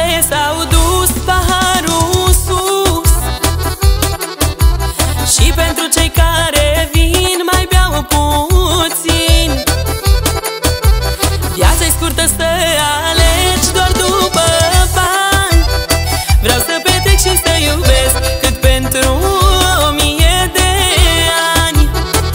ce s-au dus paharul sus, și pentru cei care vin mai beau puțin. Viața-i scurtă să alegi doar după bani. Vreau să petrec și să iubesc cât pentru 1000 de ani.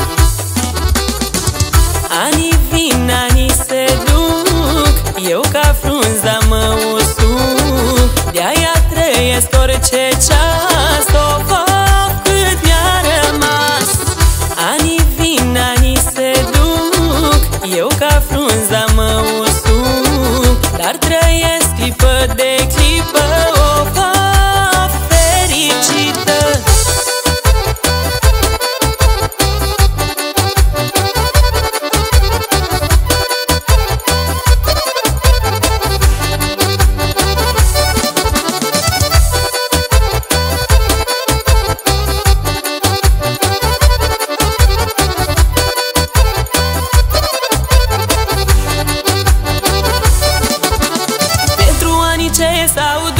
Anii vin, anii se duc, eu ca frunza mă usuc. De-aia trăiesc orice ceas, o fac cât mi-a rămas. Anii vin, anii se duc, eu ca frunza mă usuc. Dar trăiesc clipă de clipă, o fac fericită. Ce s-au